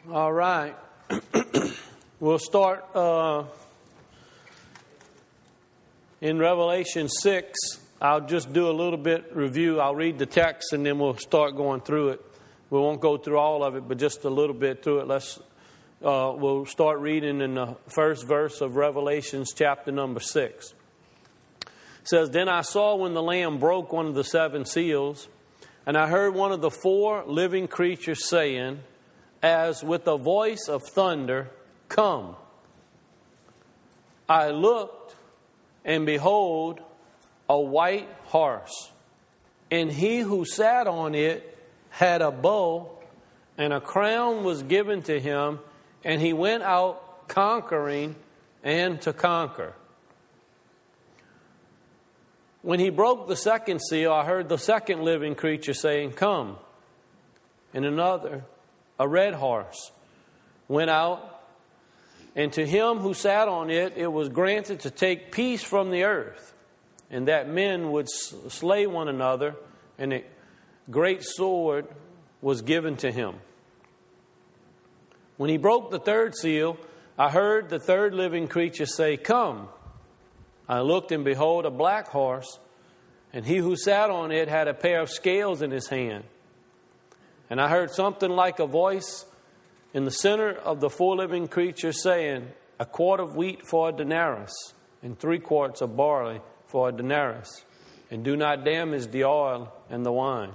All right. We'll start in Revelation 6. I'll just do a little bit review. I'll read the text and then we'll start going through it. We won't go through all of it, but just a little bit through it. We'll start reading in the first verse of Revelations chapter number 6. It says, "Then I saw when the Lamb broke one of the seven seals, and I heard one of the four living creatures saying, as with a voice of thunder, 'Come.' I looked, and behold, a white horse, and he who sat on it had a bow, and a crown was given to him, and he went out conquering and to conquer. When he broke the second seal, I heard the second living creature saying, 'Come.' And another, a red horse, went out, and to him who sat on it, it was granted to take peace from the earth, and that men would slay one another, and a great sword was given to him. When he broke the third seal, I heard the third living creature say, 'Come.' I looked, and behold, a black horse, and he who sat on it had a pair of scales in his hand. And I heard something like a voice in the center of the four living creatures saying, 'A quart of wheat for a denarius, and 3 quarts of barley for a denarius, and do not damage the oil and the wine.'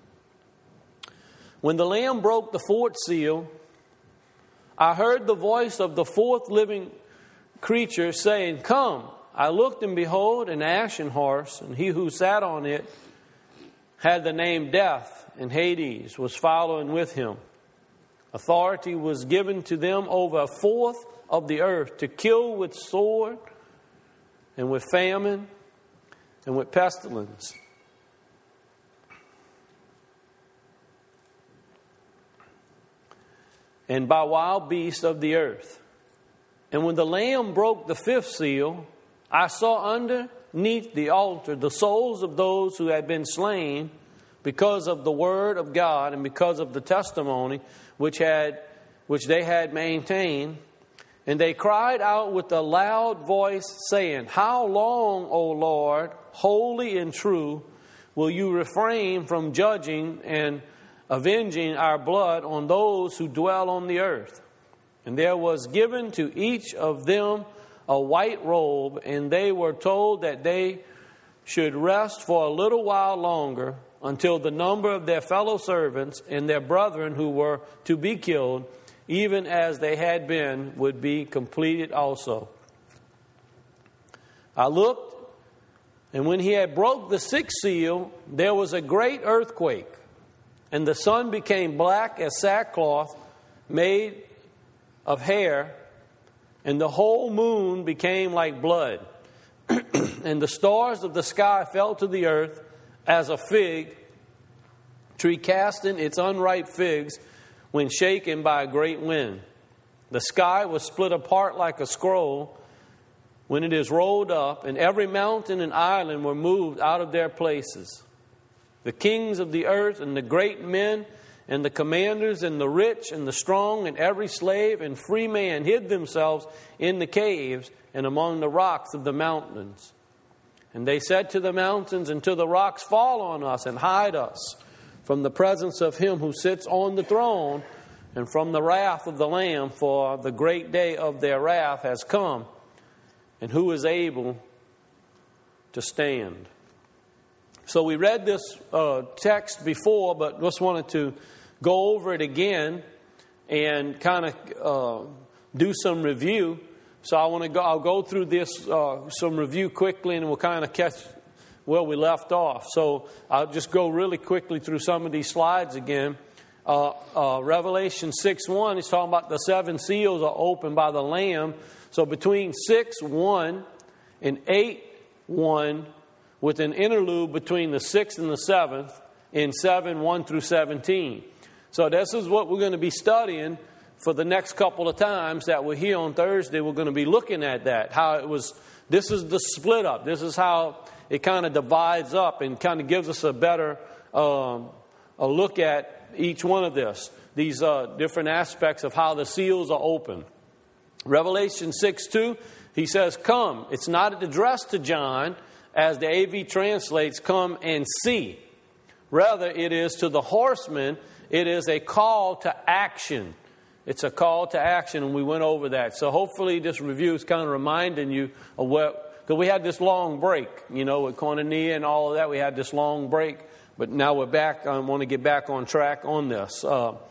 When the Lamb broke the fourth seal, I heard the voice of the fourth living creature saying, 'Come.' I looked, and behold, an ashen horse, and he who sat on it had the name Death, and Hades was following with him. Authority was given to them over a fourth of the earth to kill with sword, and with famine, and with pestilence. And by wild beasts of the earth. And when the Lamb broke the fifth seal, I saw underneath the altar the souls of those who had been slain because of the word of God and because of the testimony which they had maintained. And they cried out with a loud voice, saying, 'How long, O Lord, holy and true, will you refrain from judging and avenging our blood on those who dwell on the earth?' And there was given to each of them a white robe, and they were told that they should rest for a little while longer until the number of their fellow servants and their brethren who were to be killed, even as they had been, would be completed also. I looked, and when he had broke the sixth seal, there was a great earthquake, and the sun became black as sackcloth made of hair, and the whole moon became like blood, and the stars of the sky fell to the earth as a fig tree casting its unripe figs when shaken by a great wind. The sky was split apart like a scroll when it is rolled up, and every mountain and island were moved out of their places. The kings of the earth and the great men and the commanders and the rich and the strong and every slave and free man hid themselves in the caves and among the rocks of the mountains. And they said to the mountains and to the rocks, 'Fall on us and hide us from the presence of him who sits on the throne and from the wrath of the Lamb, for the great day of their wrath has come, and who is able to stand?'" So we read this text before, but just wanted to go over it again and kind of do some review. So I'll go through this some review quickly, and we'll kind of catch where we left off. So I'll just go really quickly through some of these slides again. Revelation 6:1 is talking about the seven seals are opened by the Lamb. So between 6:1 and 8:1, with an interlude between the 6th and the 7th in 7:1 through 17. So this is what we're going to be studying for the next couple of times that we're here on Thursday. We're going to be looking at that, how it was. This is the split up. This is how it kind of divides up and kind of gives us a better a look at each one of this. these different aspects of how the seals are open. Revelation 6:2, he says, come. It's not addressed to John, as the AV translates, come and see. Rather, it is to the horsemen. It is a call to action. It's a call to action, and we went over that. So hopefully this review is kind of reminding you of what, because we had this long break, with Koinonia and all of that. We had this long break, but now we're back. I want to get back on track on this.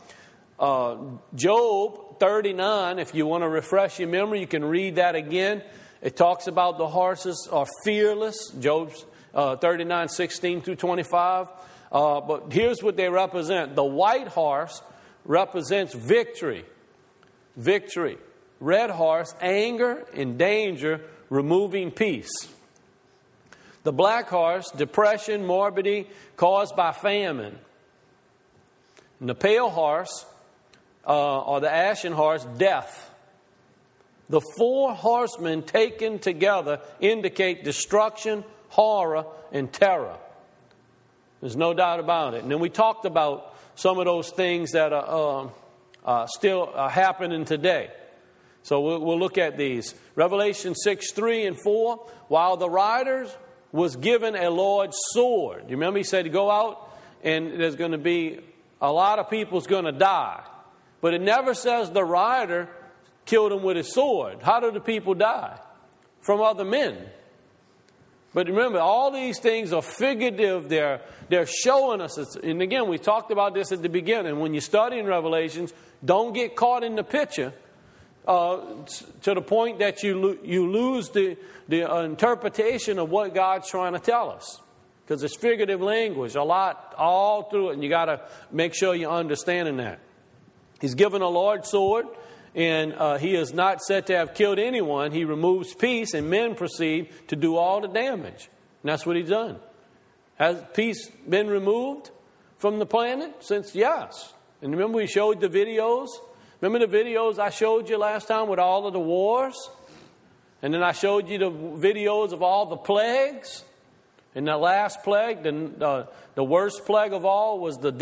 Job 39, if you want to refresh your memory, you can read that again. It talks about the horses are fearless, Job 39, 16 through 25. But here's what they represent. The white horse represents victory. Victory. Red horse, anger and danger, removing peace. The black horse, depression, morbidity caused by famine. And the pale horse, or the ashen horse, death. The four horsemen taken together indicate destruction, horror, and terror. There's no doubt about it. And then we talked about some of those things that are still happening today. So we'll look at these. Revelation 6:3 and 4. While the rider was given a Lord's sword. You remember he said, go out and there's going to be a lot of people's going to die. But it never says the rider killed him with his sword. How do the people die? From other men. But remember, all these things are figurative. They're showing us. And again, we talked about this at the beginning. When you're studying Revelations, don't get caught in the picture to the point that you lose the interpretation of what God's trying to tell us. Because it's figurative language, a lot all through it. And you got to make sure you're understanding that. He's given a Lord's sword. And he is not said to have killed anyone. He removes peace, and men proceed to do all the damage. And that's what he's done. Has peace been removed from the planet? Since yes. And remember we showed the videos? Remember the videos I showed you last time with all of the wars? And then I showed you the videos of all the plagues. And the last plague, the worst plague of all, was the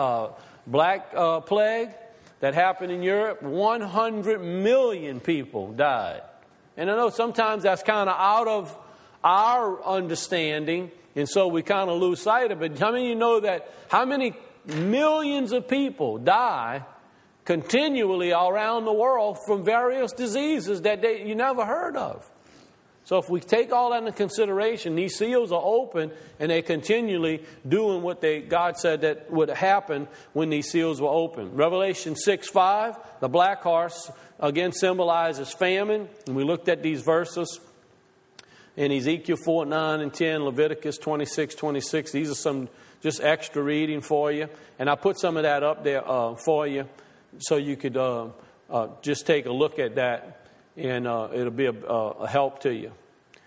black plague. That happened in Europe. 100 million people died. And I know sometimes that's kind of out of our understanding, and so we kind of lose sight of it. How many of you know that how many millions of people die continually around the world from various diseases that you never heard of? So if we take all that into consideration, these seals are open and they're continually doing what God said that would happen when these seals were open. Revelation 6:5, the black horse again symbolizes famine. And we looked at these verses in Ezekiel 4:9 and 10, Leviticus 26:26. These are some just extra reading for you. And I put some of that up there for you so you could just take a look at that. And it'll be a help to you.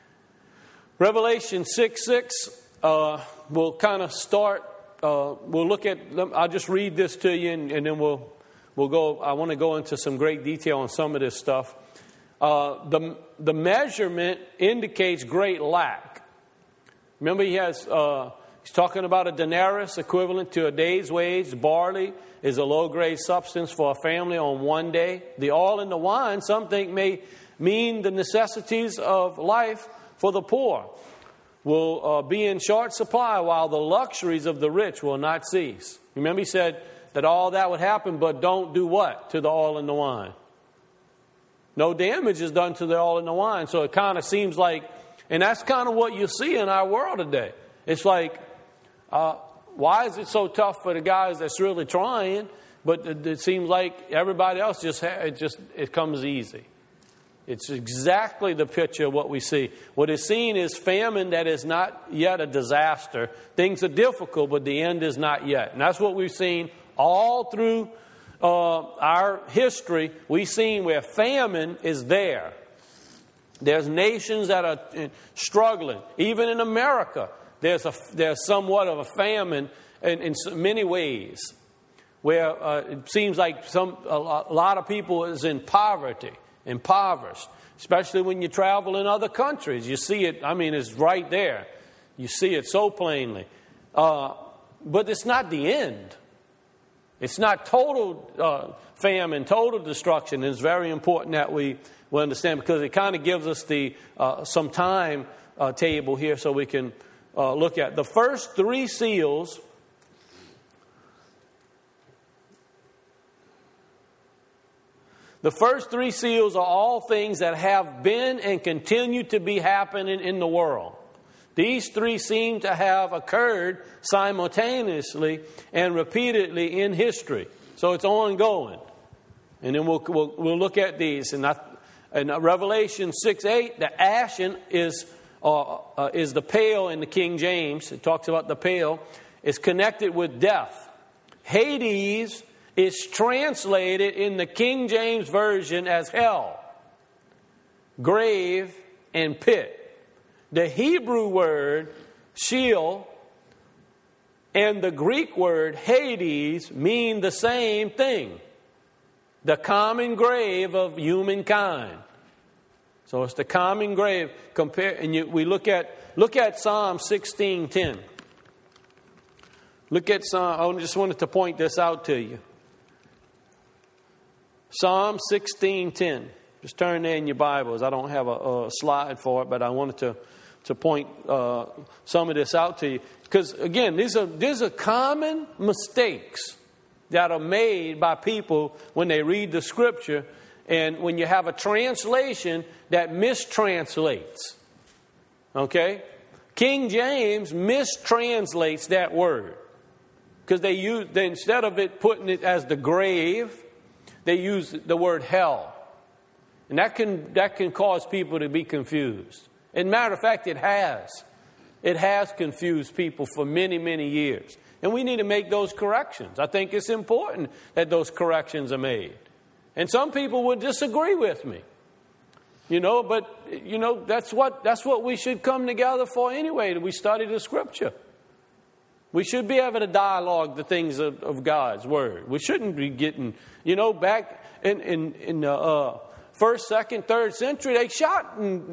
Revelation 6:6, we'll kind of start. We'll look at. I'll just read this to you, and then we'll go. I want to go into some great detail on some of this stuff. The measurement indicates great lack. Remember, he's talking about a denarius equivalent to a day's wage. Barley is a low-grade substance for a family on one day. The oil and the wine, some think, may mean the necessities of life for the poor will be in short supply, while the luxuries of the rich will not cease. Remember, he said that all that would happen, but don't do what to the oil and the wine? No damage is done to the oil and the wine. So it kind of seems like, and that's kind of what you see in our world today. It's like, why is it so tough for the guys that's really trying, but it seems like everybody else it comes easy? It's exactly the picture of what we see. What is seen is famine that is not yet a disaster. Things are difficult, but the end is not yet. And that's what we've seen all through our history. We've seen where famine is there. There's nations that are struggling. Even in America, there's somewhat of a famine in many ways, where it seems like a lot of people is in poverty, impoverished, especially when you travel in other countries. You see it, it's right there. You see it so plainly. But it's not the end. It's not total famine, total destruction. It's very important that we understand, because it kind of gives us the some time table here so we can look at the first three seals. The first three seals are all things that have been and continue to be happening in the world. These three seem to have occurred simultaneously and repeatedly in history. So it's ongoing. And then we'll look at these. In Revelation 6:8, the ashen is the pale in the King James. It talks about the pale. It's connected with death. Hades is translated in the King James Version as hell, grave, and pit. The Hebrew word Sheol and the Greek word Hades mean the same thing: the common grave of humankind. So it's the common grave. We look at Psalm 16:10. Look at Psalm. I just wanted to point this out to you. Psalm 16:10. Just turn there in your Bibles. I don't have a slide for it, but I wanted to point some of this out to you. Because, again, these are common mistakes that are made by people when they read the Scripture, and when you have a translation that mistranslates. Okay? King James mistranslates that word. Because they instead of it putting it as the grave, they use the word hell. And that can cause people to be confused. As a matter of fact, it has. It has confused people for many, many years. And we need to make those corrections. I think it's important that those corrections are made. And some people would disagree with me. But that's what we should come together for anyway, that we study the Scripture. We should be able to dialogue the things of God's Word. We shouldn't be getting, back in the 1st, 2nd, 3rd century, they shot and,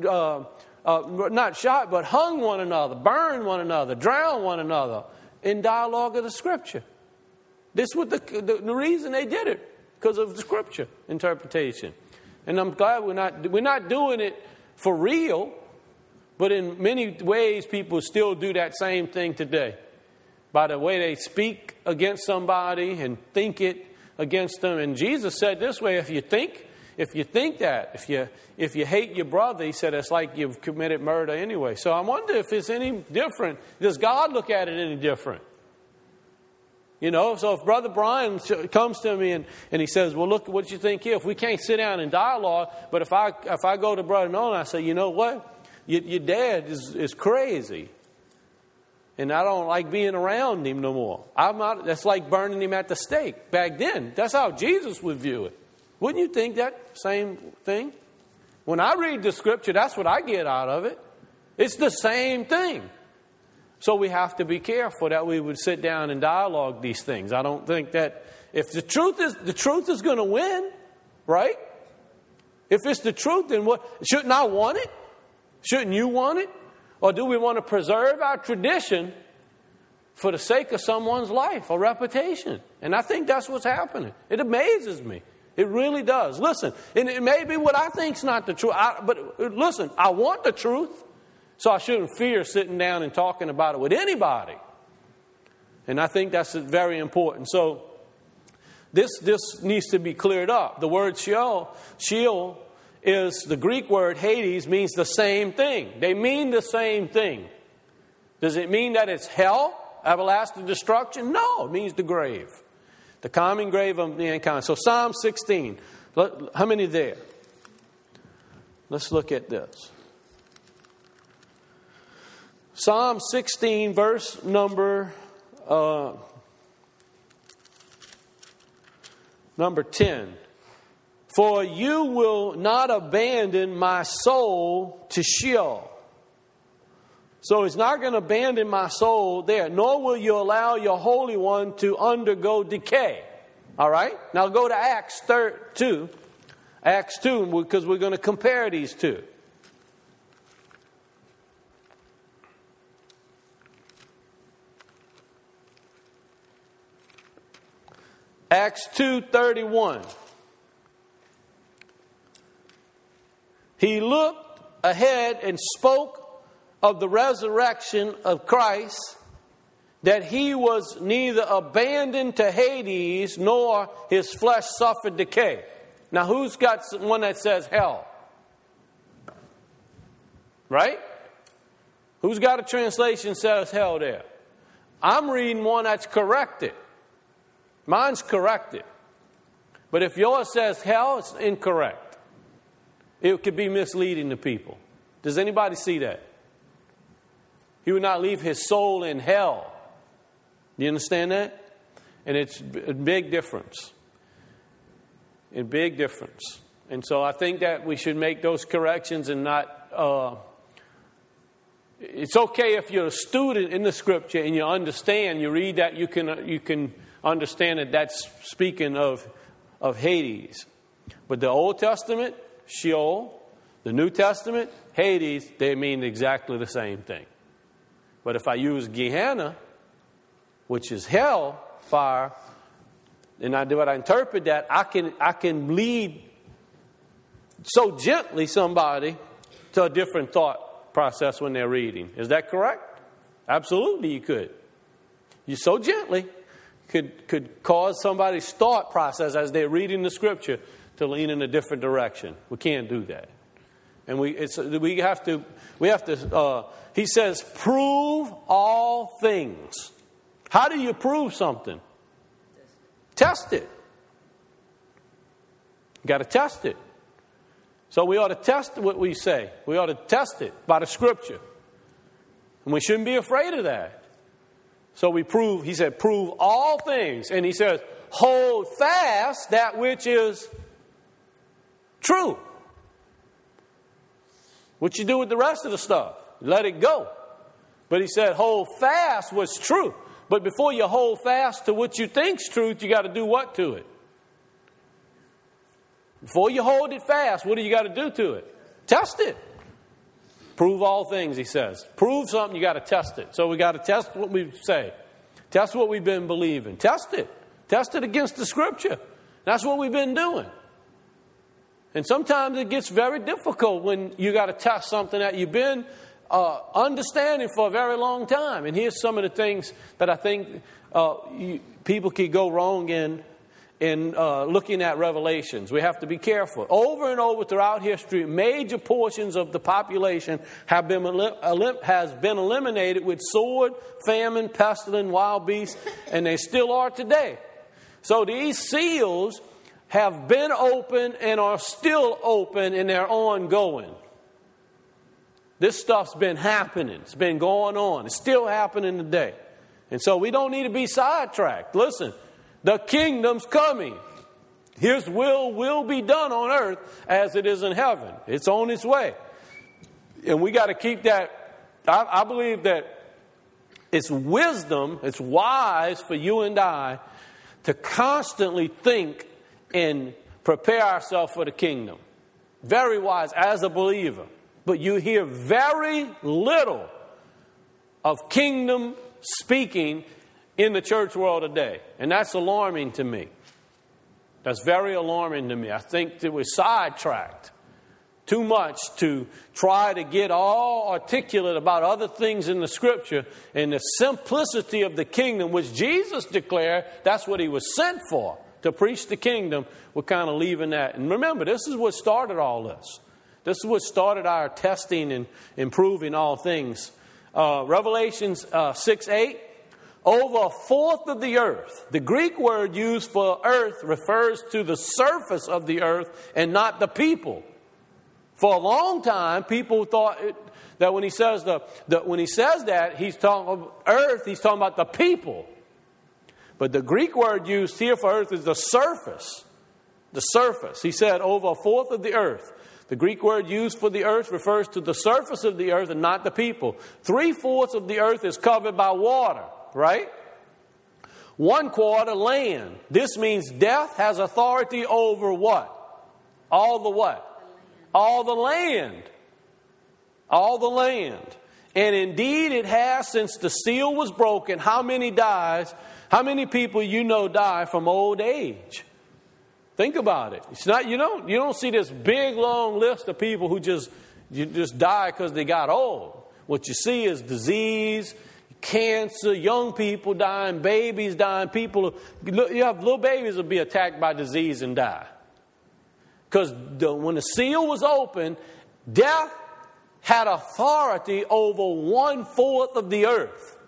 not shot, but hung one another, burned one another, drowned one another in dialogue of the Scripture. This was the reason they did it, because of the Scripture interpretation. And I'm glad we're not doing it for real, but in many ways people still do that same thing today. By the way they speak against somebody and think it against them. And Jesus said this way: if you think that, if you hate your brother, he said, it's like you've committed murder anyway. So I wonder if it's any different. Does God look at it any different? So if Brother Brian comes to me and he says, well, look, what you think here? If we can't sit down and dialogue, but if I go to Brother Nolan, I say, you know what? Your dad is crazy. And I don't like being around him no more. That's like burning him at the stake. Back then, that's how Jesus would view it. Wouldn't you think that same thing? When I read the Scripture, that's what I get out of it. It's the same thing. So we have to be careful that we would sit down and dialogue these things. I don't think that if the truth is going to win, right? If it's the truth, then what? Shouldn't I want it? Shouldn't you want it? Or do we want to preserve our tradition for the sake of someone's life or reputation? And I think that's what's happening. It amazes me. It really does. Listen, and it may be what I think's not the truth. But listen, I want the truth, so I shouldn't fear sitting down and talking about it with anybody. And I think that's very important. So this needs to be cleared up. The word Sheol is the Greek word Hades, means the same thing. They mean the same thing. Does it mean that it's hell, everlasting destruction? No, it means the grave. The common grave of mankind. So Psalm 16. How many there? Let's look at this. Psalm 16, verse number 10. For you will not abandon my soul to Sheol. So he's not going to abandon my soul there, nor will you allow your Holy One to undergo decay. All right? Now go to Acts 2. Acts 2, because we're going to compare these two. Acts 2:31. He looked ahead and spoke of the resurrection of Christ, that he was neither abandoned to Hades, nor his flesh suffered decay. Now, who's got one that says hell? Right? Who's got a translation that says hell there? I'm reading one that's corrected. Mine's corrected. But if yours says hell, it's incorrect. It could be misleading to people. Does anybody see that? He would not leave his soul in hell. Do you understand that? And it's a big difference. A big difference. And so I think that we should make those corrections and not... it's okay if you're a student in the Scripture and you understand, you read that, you can understand that that's speaking of Hades. But the Old Testament, Sheol, the New Testament, Hades, they mean exactly the same thing. But if I use Gehenna, which is hell, fire, and I interpret that, I can lead so gently somebody to a different thought process when they're reading. Is that correct? Absolutely, you could. You so gently could cause somebody's thought process as they're reading the Scripture to lean in a different direction. We can't do that, and we have to. He says, "Prove all things." How do you prove something? Test it. You got to test it. So we ought to test what we say. We ought to test it by the Scripture. And we shouldn't be afraid of that. So we prove, he said, prove all things. And he says, hold fast that which is true. What you do with the rest of the stuff? Let it go. But he said, hold fast what's true. But before you hold fast to what you think's truth, you got to do what to it? Before you hold it fast, what do you got to do to it? Test it. Prove all things, he says. Prove something, you got to test it. So we got to test what we say. Test what we've been believing. Test it. Test it against the Scripture. That's what we've been doing. And sometimes it gets very difficult when you got to test something that you've been understanding for a very long time. And here's some of the things that I think people can go wrong in looking at Revelations. We have to be careful. Over and over throughout history, major portions of the population has been eliminated with sword, famine, pestilence, wild beasts, and they still are today. So these seals have been open and are still open, and they're ongoing. This stuff's been happening. It's been going on. It's still happening today. And so we don't need to be sidetracked. Listen, the kingdom's coming. His will be done on earth as it is in heaven. It's on its way. And we got to keep that. I believe that it's wisdom, it's wise for you and I to constantly think and prepare ourselves for the kingdom. Very wise as a believer. But you hear very little of kingdom speaking in the church world today. And that's alarming to me. That's very alarming to me. I think that we're sidetracked too much to try to get all articulate about other things in the Scripture and the simplicity of the kingdom, which Jesus declared that's what he was sent for, to preach the kingdom. We're kind of leaving that. And remember, this is what started all this. This is what started our testing and improving all things. Revelations 6:8. Over a fourth of the earth. The Greek word used for earth refers to the surface of the earth and not the people. For a long time, people thought that when he says that he's talking about earth, he's talking about the people. But the Greek word used here for earth is the surface. The surface. He said over a fourth of the earth. The Greek word used for the earth refers to the surface of the earth and not the people. 3/4 of the earth is covered by water, right? 1/4 land. This means death has authority over what? All the what? All the land. All the land. And indeed it has since the seal was broken. How many people you know die from old age? Think about it. It's not, you don't see this big long list of people who just die because they got old. What you see is disease, cancer, young people dying, babies dying, you have little babies will be attacked by disease and die. Because when the seal was open, death had authority over 1/4 of the earth.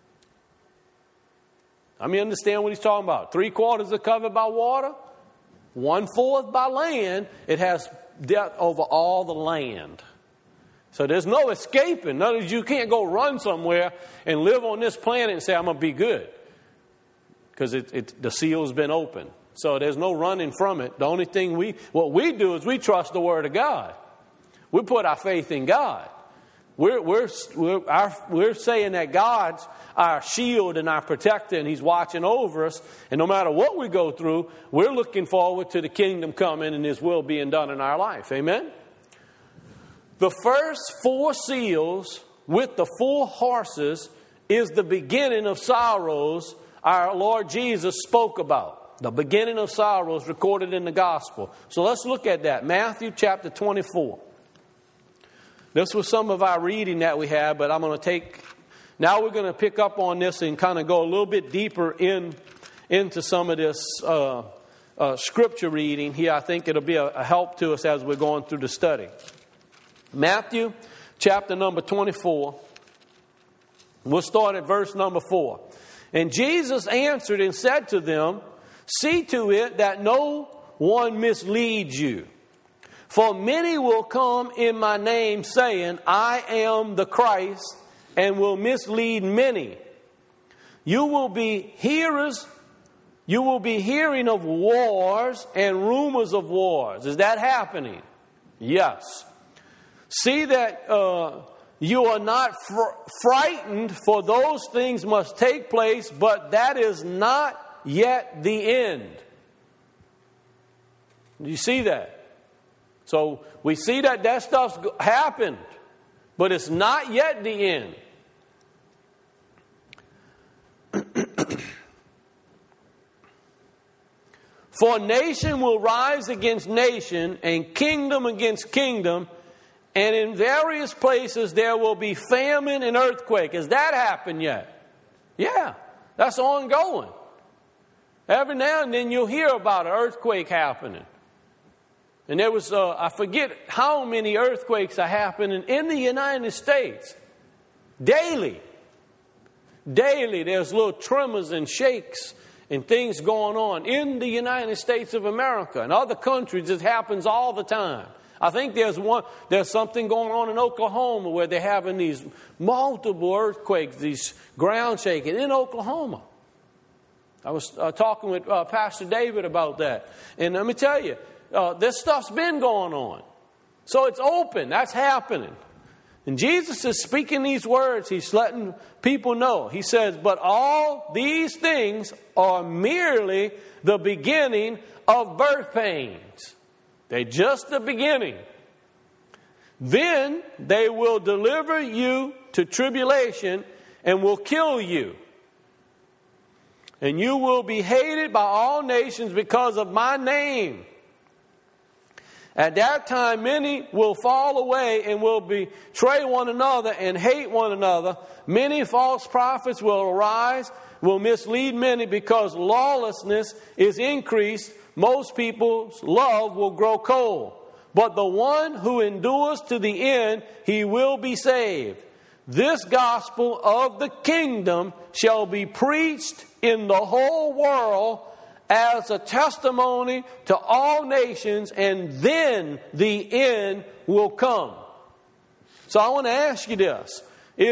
I mean, understand what he's talking about. 3/4 are covered by water, 1/4 by land. It has death over all the land. So there's no escaping. In other words, you can't go run somewhere and live on this planet and say, I'm going to be good. Because the seal's been opened. So there's no running from it. The only thing what we do is we trust the Word of God. We put our faith in God. We're saying that God's our shield and our protector, and He's watching over us. And no matter what we go through, we're looking forward to the kingdom coming and His will being done in our life. Amen? The first 4 seals with the 4 horses is the beginning of sorrows our Lord Jesus spoke about. The beginning of sorrows recorded in the gospel. So let's look at that. Matthew chapter 24. This was some of our reading that we had, but now we're going to pick up on this and kind of go a little bit deeper into some of this scripture reading here. I think it'll be a help to us as we're going through the study. Matthew chapter number 24. We'll start at verse number 4. And Jesus answered and said to them, see to it that no one misleads you. For many will come in my name, saying, I am the Christ, and will mislead many. You will be hearing of wars and rumors of wars. Is that happening? Yes. See that you are not frightened, for those things must take place, but that is not yet the end. Do you see that? So we see that stuff's happened, but it's not yet the end. For nation will rise against nation, and kingdom against kingdom, and in various places there will be famine and earthquake. Has that happened yet? Yeah, that's ongoing. Every now and then you'll hear about an earthquake happening. And there was, I forget how many earthquakes are happening in the United States. Daily. There's little tremors and shakes and things going on in the United States of America. And other countries, it happens all the time. I think there's something going on in Oklahoma where they're having these multiple earthquakes, these ground shaking in Oklahoma. I was talking with Pastor David about that. And let me tell you, this stuff's been going on. So it's open. That's happening. And Jesus is speaking these words. He's letting people know. He says, but all these things are merely the beginning of birth pains. They're just the beginning. Then they will deliver you to tribulation and will kill you. And you will be hated by all nations because of my name. At that time, many will fall away and will betray one another and hate one another. Many false prophets will arise, will mislead many because lawlessness is increased. Most people's love will grow cold. But the one who endures to the end, he will be saved. This gospel of the kingdom shall be preached in the whole world as a testimony to all nations, and then the end will come. So I want to ask you this.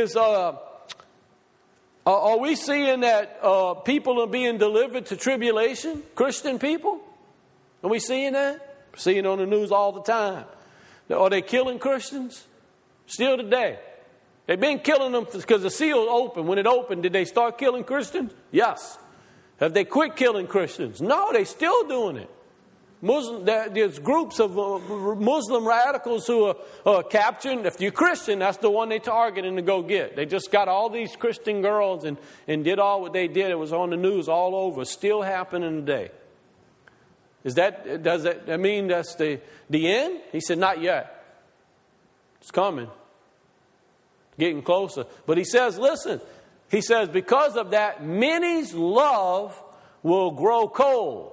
Are we seeing that people are being delivered to tribulation? Christian people? Are we seeing that? Seeing it on the news all the time. Are they killing Christians? Still today. They've been killing them because the seal opened. When it opened, did they start killing Christians? Yes. Have they quit killing Christians? No, they're still doing it. There's groups of Muslim radicals who are capturing. If you're Christian, that's the one they targeting to go get. They just got all these Christian girls and did all what they did. It was on the news all over. Still happening today. Does that mean that's the end? He said, not yet. It's coming. Getting closer. But he says, listen. He says, because of that, many's love will grow cold.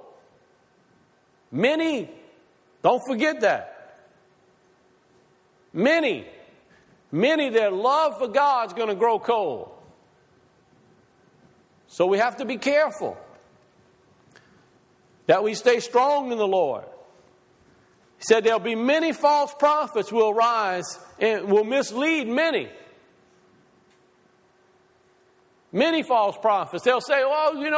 Many. Don't forget that. Many, their love for God is going to grow cold. So we have to be careful that we stay strong in the Lord. He said there'll be many false prophets will rise and will mislead many. Many false prophets. They'll say, well, you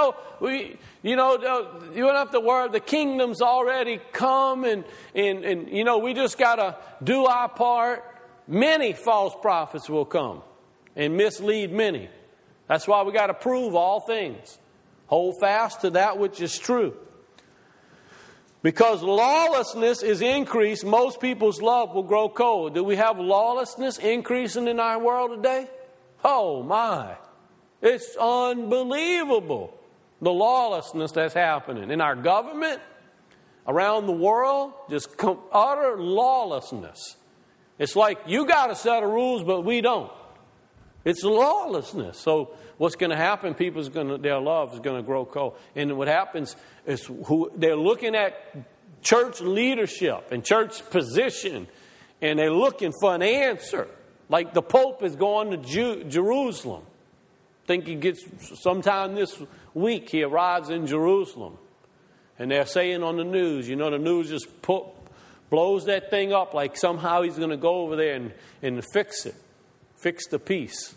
don't have to worry. The kingdom's already come and we just got to do our part. Many false prophets will come and mislead many. That's why we got to prove all things. Hold fast to that which is true. Because lawlessness is increased, most people's love will grow cold. Do we have lawlessness increasing in our world today? Oh my. It's unbelievable, the lawlessness that's happening in our government, around the world, just utter lawlessness. It's like you got a set of rules, but we don't. It's lawlessness. So what's going to happen? Their love is going to grow cold. And what happens is they're looking at church leadership and church position, and they're looking for an answer. Like the Pope is going to Jerusalem. I think he gets sometime this week. He arrives in Jerusalem, and they're saying on the news, the news just blows that thing up like somehow he's going to go over there and fix it, fix the peace.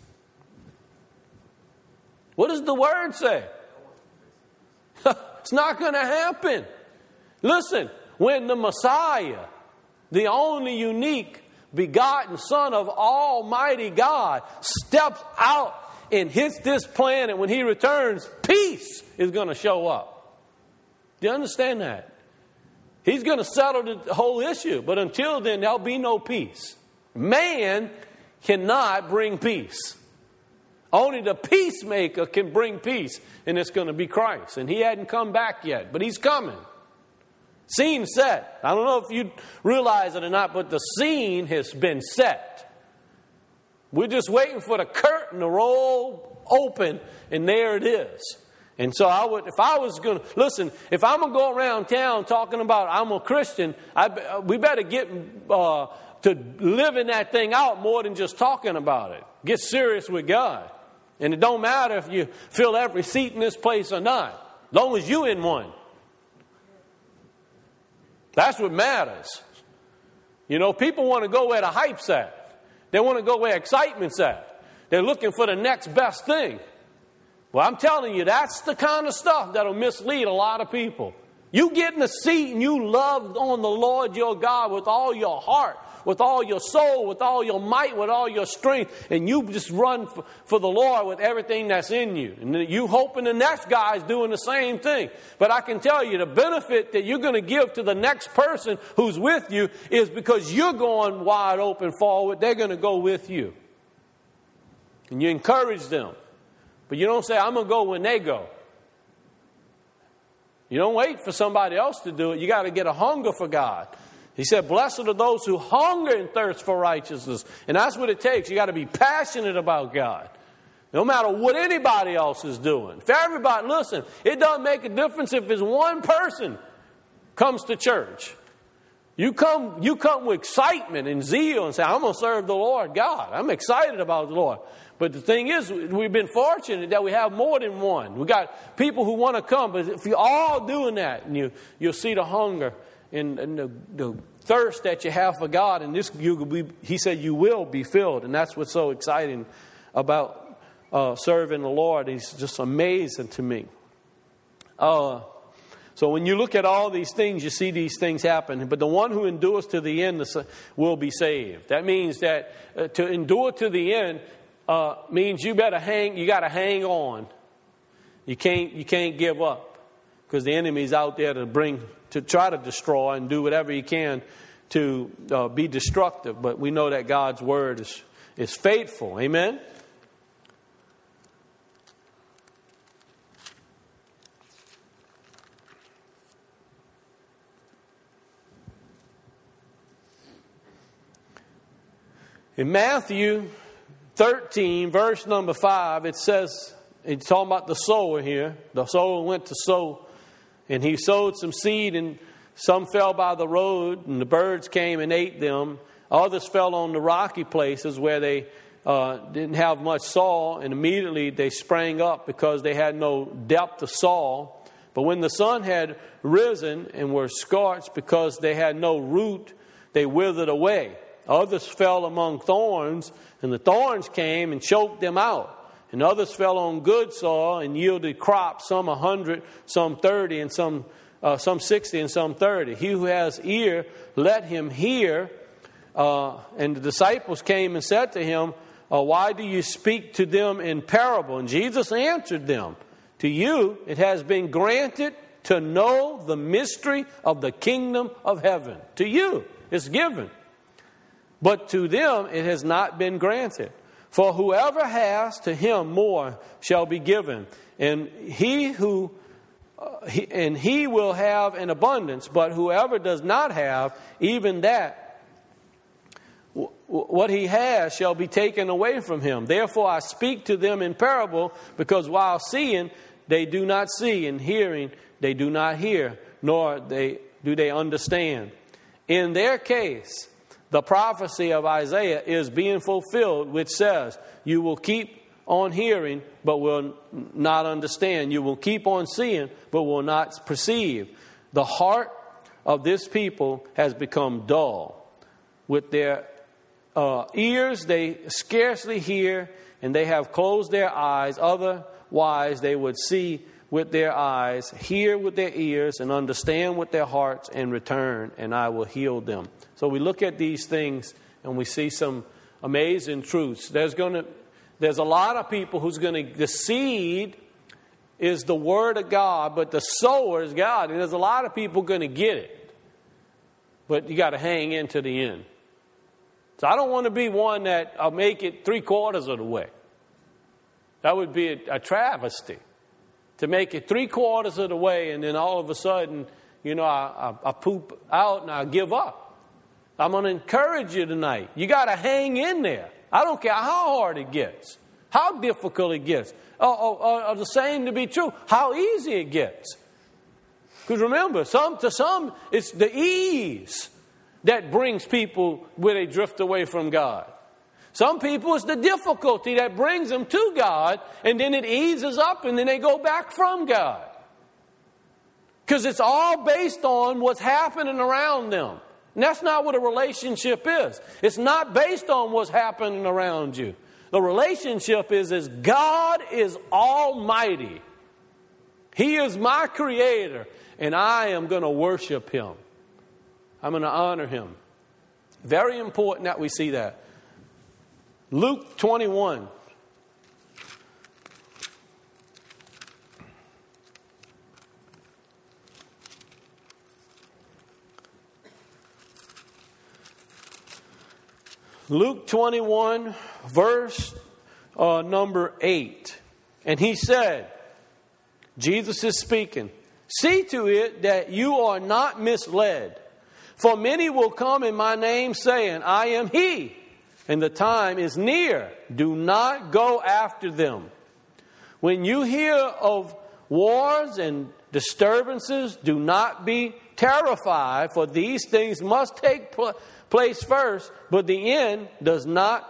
What does the Word say? It's not going to happen. Listen, when the Messiah, the only unique begotten Son of Almighty God, steps out and hits this planet, when he returns, peace is going to show up. Do you understand that? He's going to settle the whole issue. But until then, there'll be no peace. Man cannot bring peace. Only the peacemaker can bring peace, and it's going to be Christ. And he hadn't come back yet, but he's coming. Scene set. I don't know if you realize it or not, but the scene has been set. We're just waiting for the curtain to roll open, and there it is. And so if I'm going to go around town talking about I'm a Christian, we better get to living that thing out more than just talking about it. Get serious with God. And it don't matter if you fill every seat in this place or not, as long as you in one. That's what matters. People want to go where the hype's at. They want to go where excitement's at. They're looking for the next best thing. Well, I'm telling you, that's the kind of stuff that'll mislead a lot of people. You get in a seat and you love on the Lord your God with all your heart, with all your soul, with all your might, with all your strength, and you just run for the Lord with everything that's in you. And you hoping the next guy's doing the same thing. But I can tell you, the benefit that you're going to give to the next person who's with you is because you're going wide open forward, they're going to go with you. And you encourage them. But you don't say, I'm going to go when they go. You don't wait for somebody else to do it. You got to get a hunger for God. He said, blessed are those who hunger and thirst for righteousness. And that's what it takes. You got to be passionate about God. No matter what anybody else is doing. If everybody, listen, it doesn't make a difference if it's one person comes to church. You come with excitement and zeal and say, I'm going to serve the Lord God. I'm excited about the Lord. But the thing is, we've been fortunate that we have more than one. We got people who want to come. But if you're all doing that, and you'll see the hunger and the thirst that you have for God. And he said you will be filled. And that's what's so exciting about serving the Lord. He's just amazing to me. So when you look at all these things, you see these things happen. But the one who endures to the end will be saved. That means that to endure to the end means you got to hang on. You can't give up. because the enemy's out there to try to destroy and do whatever he can to be destructive. But we know that God's word is faithful. Amen? In Matthew 13, verse number 5, it says, it's talking about the sower here. The sower went to sow, and he sowed some seed, and some fell by the road, and the birds came and ate them. Others fell on the rocky places where they didn't have much soil, and immediately they sprang up because they had no depth of soil. But when the sun had risen and were scorched because they had no root, they withered away. Others fell among thorns, and the thorns came and choked them out. And others fell on good soil and yielded crops, some 100, some 30, and some 60, and some 30. He who has ear, let him hear. And the disciples came and said to him, why do you speak to them in parable? And Jesus answered them, to you it has been granted to know the mystery of the kingdom of heaven. To you it's given. But to them it has not been granted. For whoever has, to him more shall be given. And he will have an abundance. But whoever does not have, even that, what he has shall be taken away from him. Therefore I speak to them in parable, because while seeing they do not see, and hearing they do not hear, nor do they understand. In their case, the prophecy of Isaiah is being fulfilled, which says, you will keep on hearing, but will not understand. You will keep on seeing, but will not perceive. The heart of this people has become dull. With their ears they scarcely hear, and they have closed their eyes. Otherwise they would see with their eyes, hear with their ears, and understand with their hearts, and return, and I will heal them. So we look at these things and we see some amazing truths. There's a lot of people the seed is the word of God, but the sower is God. And there's a lot of people going to get it. But you got to hang in to the end. So I don't want to be one that I'll make it 3/4 of the way. That would be a travesty. To make it 3/4 of the way, and then all of a sudden, I poop out and I give up. I'm going to encourage you tonight. You got to hang in there. I don't care how hard it gets, how difficult it gets. Or the saying to be true, how easy it gets. Because remember, to some, it's the ease that brings people where they drift away from God. Some people, it's the difficulty that brings them to God, and then it eases up, and then they go back from God. Because it's all based on what's happening around them. And that's not what a relationship is. It's not based on what's happening around you. The relationship is God is almighty. He is my creator, and I am going to worship him. I'm going to honor him. Very important that we see that. Luke 21. Luke 21, verse number 8. And he said, Jesus is speaking, see to it that you are not misled. For many will come in my name saying, I am he. And the time is near. Do not go after them. When you hear of wars and disturbances, do not be terrified, for these things must take place first, but the end does not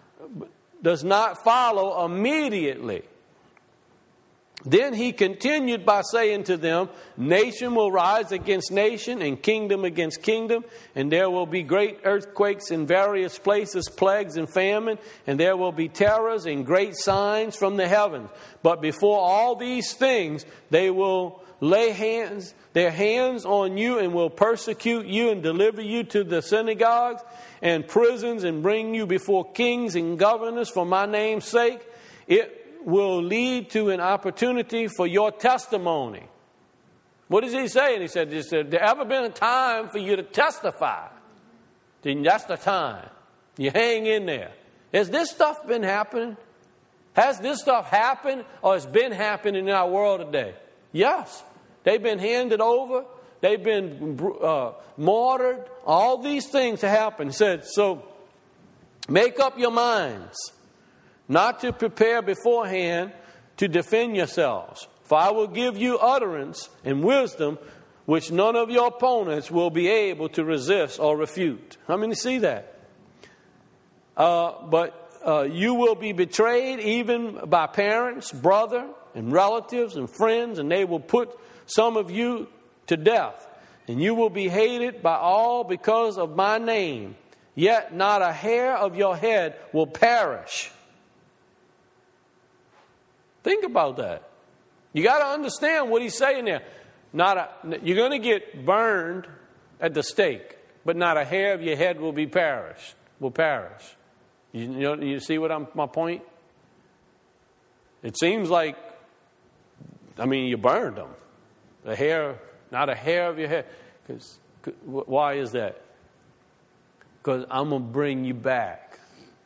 follow immediately. Then he continued by saying to them, nation will rise against nation and kingdom against kingdom, and there will be great earthquakes in various places, plagues and famine, and there will be terrors and great signs from the heavens. But before all these things, they will lay their hands on you and will persecute you and deliver you to the synagogues and prisons and bring you before kings and governors for my name's sake. It will lead to an opportunity for your testimony. What is he saying? He said, there ever been a time for you to testify? Then that's the time. You hang in there. Has this stuff been happening? Has this stuff happened or it's been happening in our world today? Yes. They've been handed over. They've been martyred. All these things have happened. He said, so make up your minds not to prepare beforehand to defend yourselves. For I will give you utterance and wisdom which none of your opponents will be able to resist or refute. How many see that? But you will be betrayed even by parents, brother, and relatives and friends, and they will put some of you to death. And you will be hated by all because of my name. Yet not a hair of your head will perish. Think about that. You got to understand what he's saying there. You're going to get burned at the stake, but not a hair of your head will perish. You see what my point? It seems like, you burned them. Not a hair of your head. Why is that? Because I'm going to bring you back.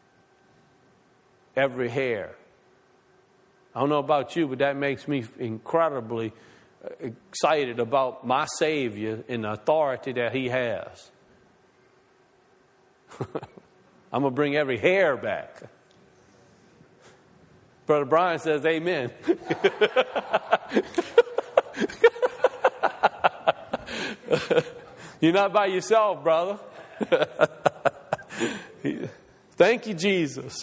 Every hair. I don't know about you, but that makes me incredibly excited about my Savior and the authority that He has. I'm going to bring every hair back. Brother Brian says amen. You're not by yourself, brother. Thank you, Jesus.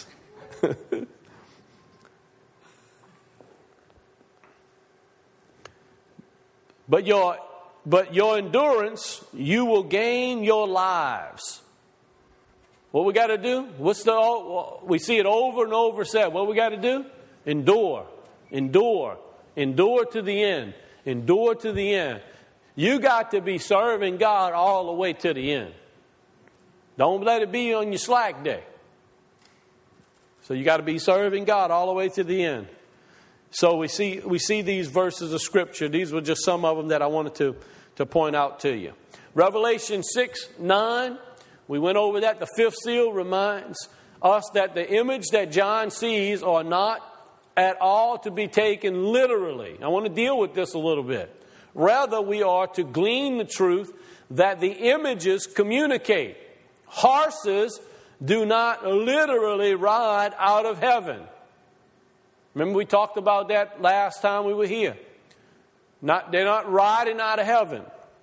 But your endurance, you will gain your lives. What we got to do? We see it over and over said. What we got to do? Endure. Endure. Endure to the end. Endure to the end. You got to be serving God all the way to the end. Don't let it be on your slack day. So you got to be serving God all the way to the end. So we see these verses of Scripture. These were just some of them that I wanted to point out to you. Revelation 6:9, we went over that. The fifth seal reminds us that the image that John sees are not at all to be taken literally. I want to deal with this a little bit. Rather, we are to glean the truth that the images communicate. Horses do not literally ride out of heaven. Remember we talked about that last time we were here. They're not riding out of heaven.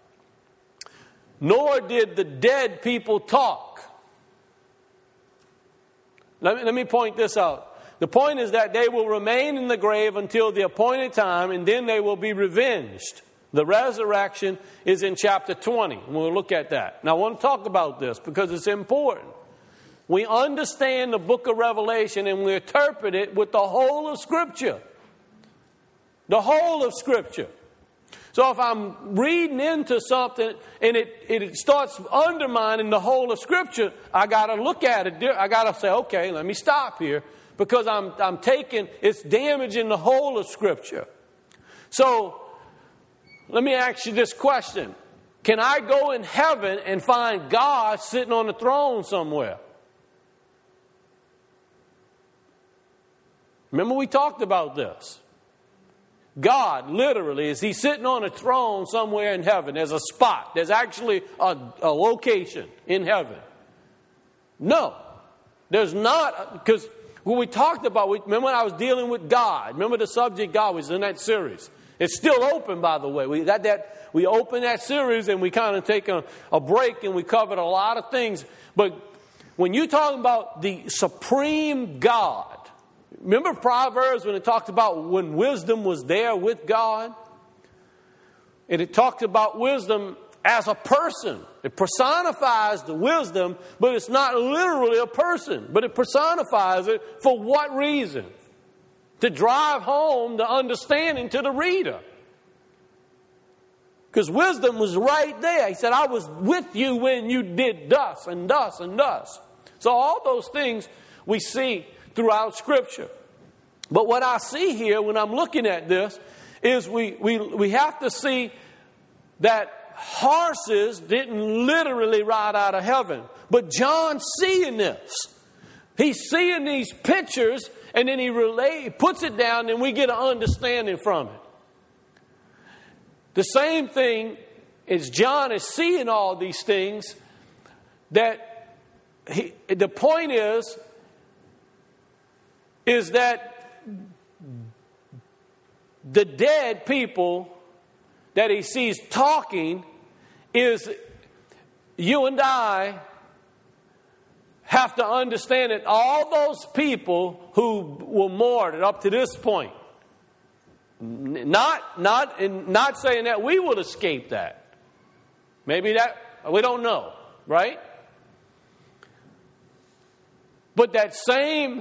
Nor did the dead people talk. Let me point this out. The point is that they will remain in the grave until the appointed time, and then they will be revenged. The resurrection is in chapter 20, and we'll look at that. Now I want to talk about this because it's important. We understand the book of Revelation and we interpret it with the whole of Scripture. The whole of Scripture. So if I'm reading into something and it starts undermining the whole of Scripture, I got to look at it. I got to say, okay, let me stop here because it's damaging the whole of Scripture. So let me ask you this question. Can I go in heaven and find God sitting on the throne somewhere? Remember we talked about this. God, literally, is He sitting on a throne somewhere in heaven? There's a spot. There's actually a location in heaven. No. There's not. Because when we talked about, remember when I was dealing with God? Remember the subject God was in that series? It's still open, by the way. We opened that series and we kind of take a break and we covered a lot of things. But when you're talking about the supreme God, remember Proverbs when it talked about when wisdom was there with God? And it talked about wisdom as a person. It personifies the wisdom, but it's not literally a person. But it personifies it for what reason? To drive home the understanding to the reader. Because wisdom was right there. He said, I was with you when you did thus and thus and thus. So all those things we see throughout Scripture. But what I see here when I'm looking at this is we have to see that horses didn't literally ride out of heaven. But John's seeing this. He's seeing these pictures, and then he puts it down, and we get an understanding from it. The same thing is John is seeing all these things. That the point is that the dead people that he sees talking is you and I have to understand that all those people who were martyred up to this point, not saying that we would escape that. Maybe that, we don't know, right? But that same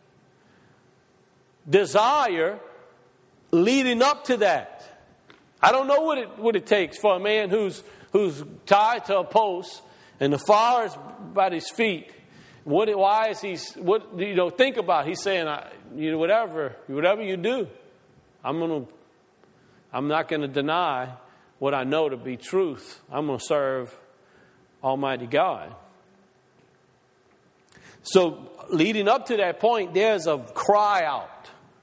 desire leading up to that. I don't know what it takes for a man who's tied to a post and the fire is by his feet. Why is he? Think about it. He's saying, whatever you do, I'm not going to deny what I know to be truth. I'm going to serve Almighty God. So leading up to that point, there's a cry out.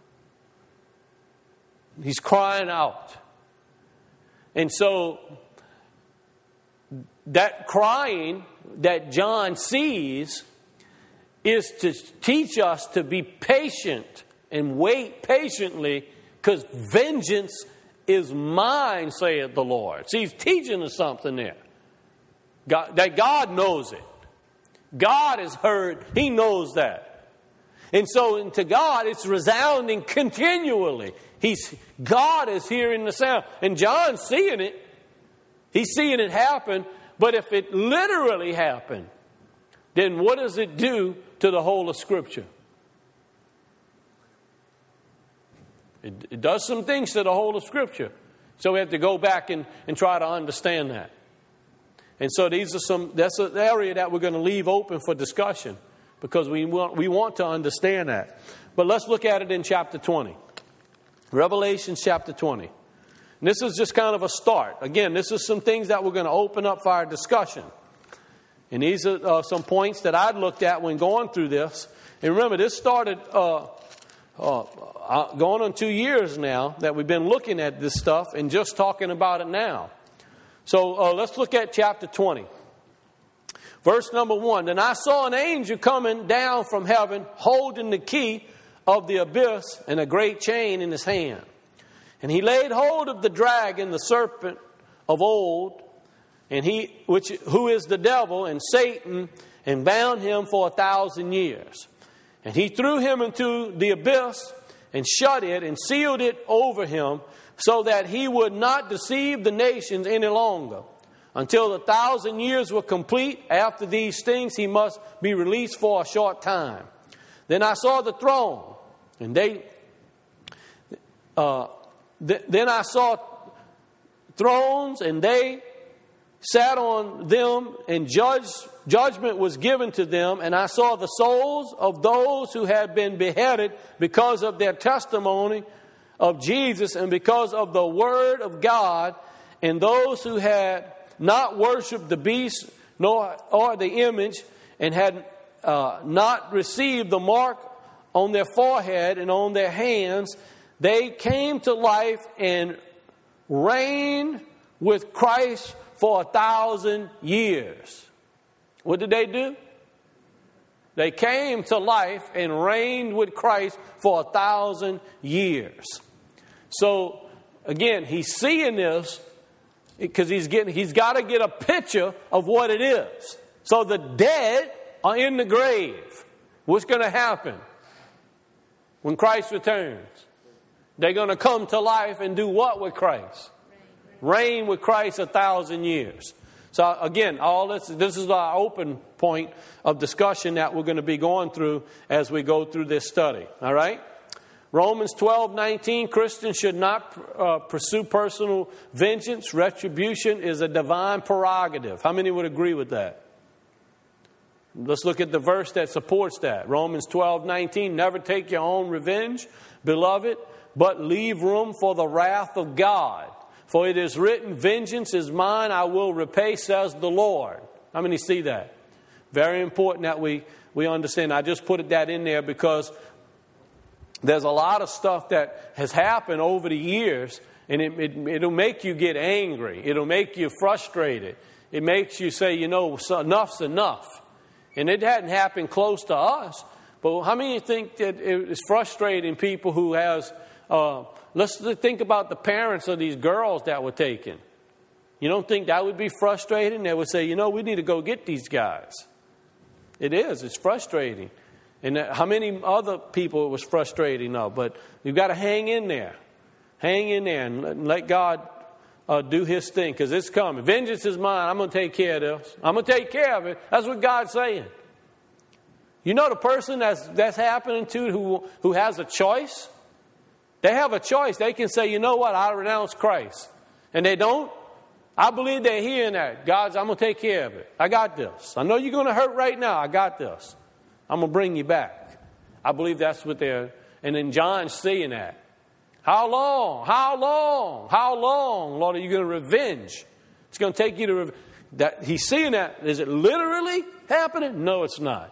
He's crying out. And so that crying that John sees is to teach us to be patient and wait patiently, because vengeance is mine, saith the Lord. See, he's teaching us something there. That God knows it. God has heard. He knows that. And so to God, it's resounding continually. God is hearing the sound. And John's seeing it. He's seeing it happen. But if it literally happened, then what does it do to the whole of Scripture? It does some things to the whole of Scripture. So we have to go back and try to understand that. And so that's an area that we're going to leave open for discussion, because we want to understand that. But let's look at it in chapter 20. Revelation chapter 20. And this is just kind of a start. Again, this is some things that we're going to open up for our discussion. And these are some points that I'd looked at when going through this. And remember, this started going on 2 years now that we've been looking at this stuff and just talking about it now. So let's look at chapter 20. Verse number 1. Then I saw an angel coming down from heaven, holding the key of the abyss and a great chain in his hand. And he laid hold of the dragon, the serpent of old, and who is the devil and Satan, and bound him for 1,000 years. And he threw him into the abyss and shut it and sealed it over him, so that he would not deceive the nations any longer. Until the 1,000 years were complete, after these things he must be released for a short time. Then I saw the throne, and then I saw thrones, and they sat on them, and judgment was given to them. And I saw the souls of those who had been beheaded because of their testimony of Jesus and because of the word of God, and those who had not worshipped the beast or the image, and had not received the mark on their forehead and on their hands, they came to life and reigned with Christ for 1,000 years. What did they do? They came to life and reigned with Christ for 1,000 years. So, again, he's seeing this because he's got to get a picture of what it is. So the dead are in the grave. What's going to happen when Christ returns? They're going to come to life and do what with Christ? Reign with Christ 1,000 years. So again, all this is our open point of discussion that we're going to be going through as we go through this study. All right? Romans 12:19, Christians should not pursue personal vengeance. Retribution is a divine prerogative. How many would agree with that? Let's look at the verse that supports that. Romans 12:19, never take your own revenge, beloved, but leave room for the wrath of God. For it is written, vengeance is mine, I will repay, says the Lord. How many see that? Very important that we understand. I just put that in there because there's a lot of stuff that has happened over the years, and it'll make you get angry. It'll make you frustrated. It makes you say, enough's enough. And it hadn't happened close to us. But how many think that it's frustrating people who has... let's think about the parents of these girls that were taken. You don't think that would be frustrating? They would say, we need to go get these guys. It is. It's frustrating. And how many other people it was frustrating of? But you've got to hang in there. Hang in there and let God do His thing, because it's coming. Vengeance is mine. I'm going to take care of this. I'm going to take care of it. That's what God's saying. You know the person that's happening to who has a choice? They have a choice. They can say, you know what, I renounce Christ. And they don't. I believe they're hearing that. I'm going to take care of it. I got this. I know you're going to hurt right now. I got this. I'm going to bring you back. I believe that's what they're... And then John's seeing that. How long? How long? How long, Lord, are you going to revenge? It's going to take you to... That he's seeing that. Is it literally happening? No, it's not.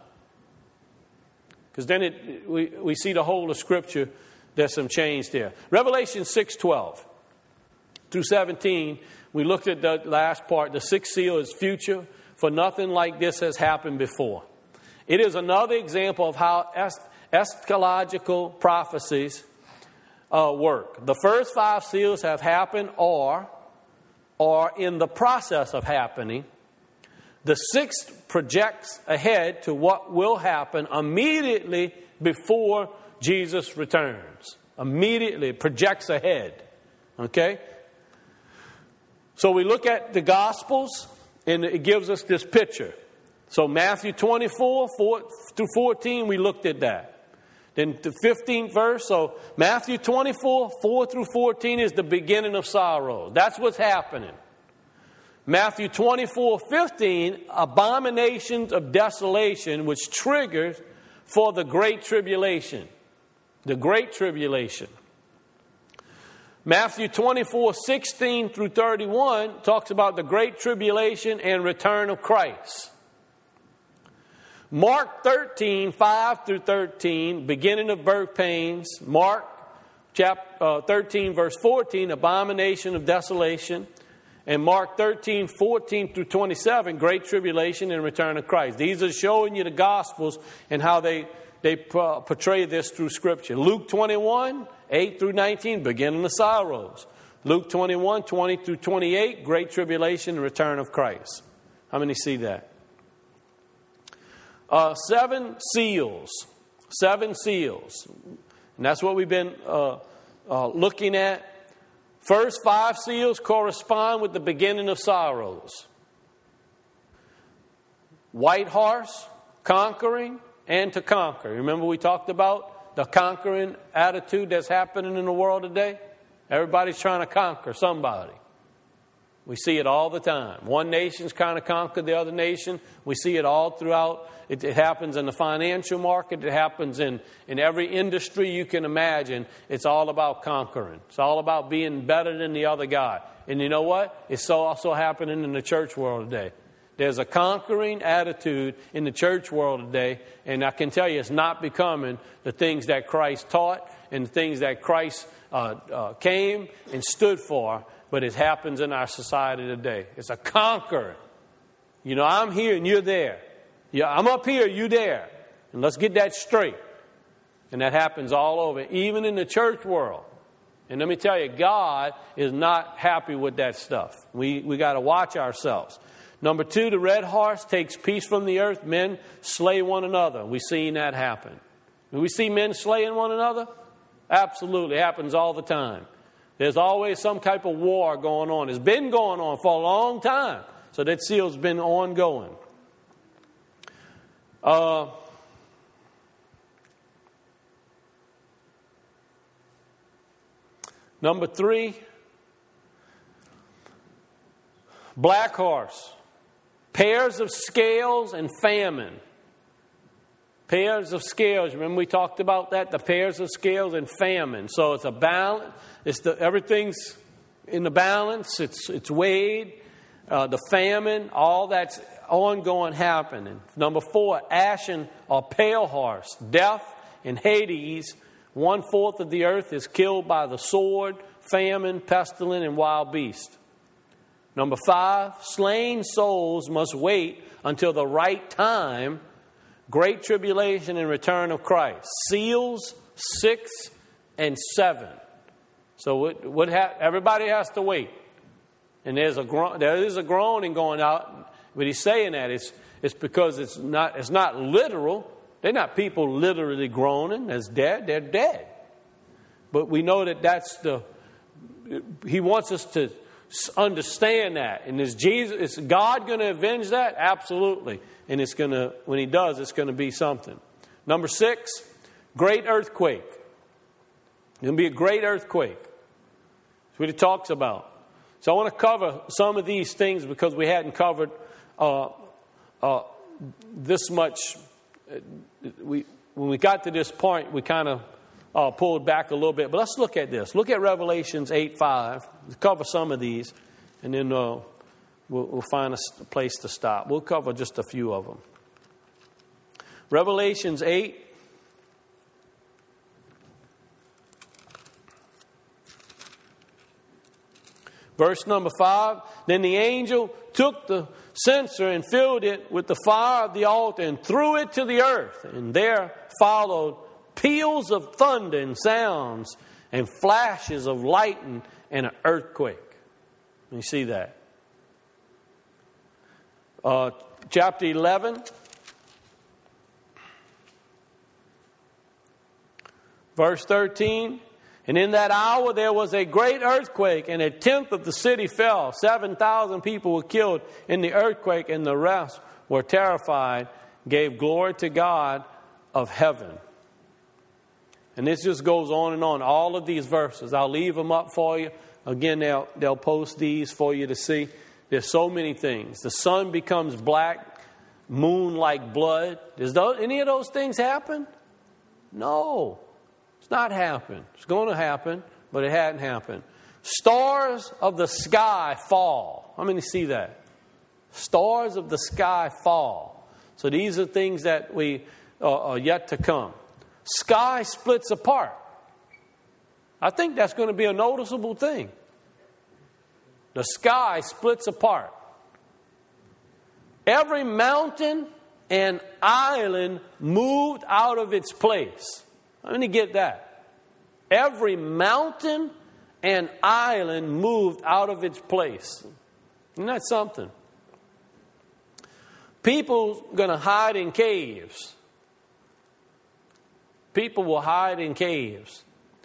Because then we see the whole of Scripture. There's some change there. Revelation 6:12 through 17, we looked at the last part. The sixth seal is future, for nothing like this has happened before. It is another example of how eschatological prophecies work. The first 5 seals have happened or are in the process of happening. The sixth projects ahead to what will happen immediately before Jesus returns. Immediately projects ahead. Okay? So we look at the Gospels, and it gives us this picture. So Matthew 24, 4 through 14, we looked at that. Then the 15th verse, so Matthew 24, 4 through 14 is the beginning of sorrows. That's what's happening. Matthew 24, 15, abominations of desolation, which triggers for the Great Tribulation. The Great Tribulation. Matthew 24, 16 through 31 talks about the Great Tribulation and return of Christ. Mark 13, 5 through 13, beginning of birth pains. Mark chapter 13, verse 14, abomination of desolation. And Mark 13, 14 through 27, Great Tribulation and return of Christ. These are showing you the Gospels and how they portray this through Scripture. Luke 21, 8 through 19, beginning of sorrows. Luke 21, 20 through 28, Great Tribulation and return of Christ. How many see that? 7 seals. 7 seals. And that's what we've been looking at. First 5 seals correspond with the beginning of sorrows. White horse, conquering, and to conquer. Remember we talked about the conquering attitude that's happening in the world today? Everybody's trying to conquer somebody. We see it all the time. One nation's trying to conquer the other nation. We see it all throughout. It happens in the financial market. It happens in every industry you can imagine. It's all about conquering. It's all about being better than the other guy. And you know what? It's also happening in the church world today. There's a conquering attitude in the church world today. And I can tell you it's not becoming the things that Christ taught and the things that Christ came and stood for. But it happens in our society today. It's a conquering. I'm here and you're there. Yeah, I'm up here, you there. And let's get that straight. And that happens all over, even in the church world. And let me tell you, God is not happy with that stuff. We got to watch ourselves. Number 2, the red horse takes peace from the earth. Men slay one another. We've seen that happen. Do we see men slaying one another? Absolutely. It happens all the time. There's always some type of war going on. It's been going on for a long time. So that seal's been ongoing. Number 3, black horse. Pairs of scales and famine. Pairs of scales. Remember we talked about that? The pairs of scales and famine. So it's a balance. Everything's in the balance. It's weighed. The famine, all that's ongoing happening. Number 4, ashen or pale horse, death in Hades. 1/4 of the earth is killed by the sword, famine, pestilence, and wild beast. Number 5, slain souls must wait until the right time. Great tribulation and return of Christ. Seals 6 and 7. So everybody has to wait. And there is a groaning going out, but he's saying that it's because it's not literal. They're not people literally groaning as dead. They're dead. But we know that he wants us to understand that. And is God going to avenge that? Absolutely. And when he does, it's going to be something. Number 6, great earthquake. It's going to be a great earthquake. That's what he talks about. So I want to cover some of these things because we hadn't covered this much. When we got to this point, we kind of pulled back a little bit. But let's look at this. Look at Revelations 8:5. We'll cover some of these, and then we'll find a place to stop. We'll cover just a few of them. Revelations 8. Verse number 5, then the angel took the censer and filled it with the fire of the altar and threw it to the earth. And there followed peals of thunder and sounds and flashes of lightning and an earthquake. You see that? Chapter 11, verse 13. And in that hour there was a great earthquake, and 1/10 of the city fell. 7,000 people were killed in the earthquake, and the rest were terrified, gave glory to God of heaven. And this just goes on and on. All of these verses, I'll leave them up for you. Again, they'll post these for you to see. There's so many things. The sun becomes black, moon like blood. Does any of those things happen? No. It's not happened. It's going to happen, but it hadn't happened. Stars of the sky fall. How many see that? Stars of the sky fall. So these are things that we are yet to come. Sky splits apart. I think that's going to be a noticeable thing. The sky splits apart. Every mountain and island moved out of its place. Let me get that. Every mountain and island moved out of its place. Isn't that something? People going to hide in caves. People will hide in caves.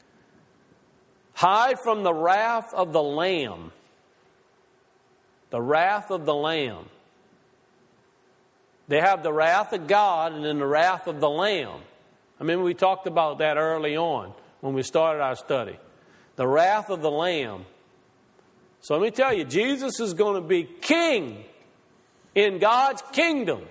Hide from the wrath of the Lamb. The wrath of the Lamb. They have the wrath of God and then the wrath of the Lamb. I mean, we talked about that early on when we started our study. The wrath of the Lamb. So let me tell you, Jesus is going to be king in God's kingdom.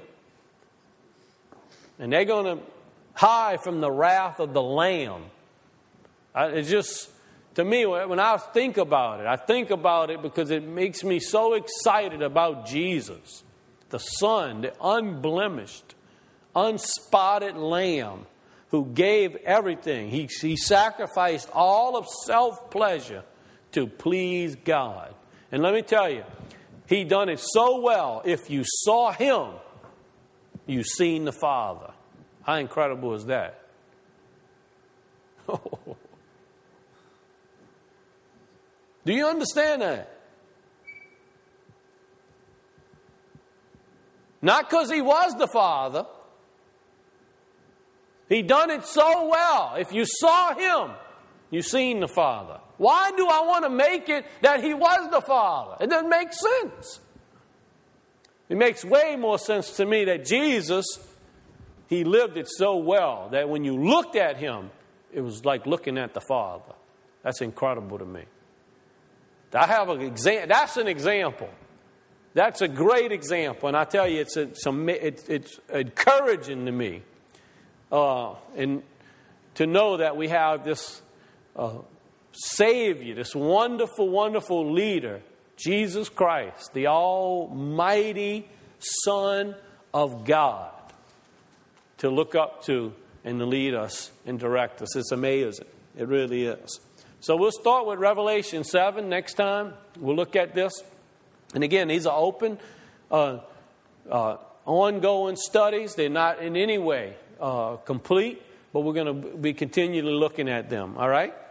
And they're going to hide from the wrath of the Lamb. It's just, to me, when I think about it because it makes me so excited about Jesus, the Son, the unblemished, unspotted Lamb, who gave everything. He sacrificed all of self-pleasure to please God. And let me tell you, he done it so well, if you saw him, you seen the Father. How incredible is that? Do you understand that? Not because he was the Father. He done it so well. If you saw him, you seen the Father. Why do I want to make it that he was the Father? It doesn't make sense. It makes way more sense to me that Jesus, he lived it so well that when you looked at him, it was like looking at the Father. That's incredible to me. I have an example. That's an example. That's a great example. And I tell you, it's encouraging to me. And to know that we have this Savior, this wonderful, wonderful leader, Jesus Christ, the almighty Son of God, to look up to and to lead us and direct us. It's amazing. It really is. So we'll start with Revelation 7 next time. We'll look at this. And again, these are open, ongoing studies. They're not in any way complete, but we're going to be continually looking at them. All right?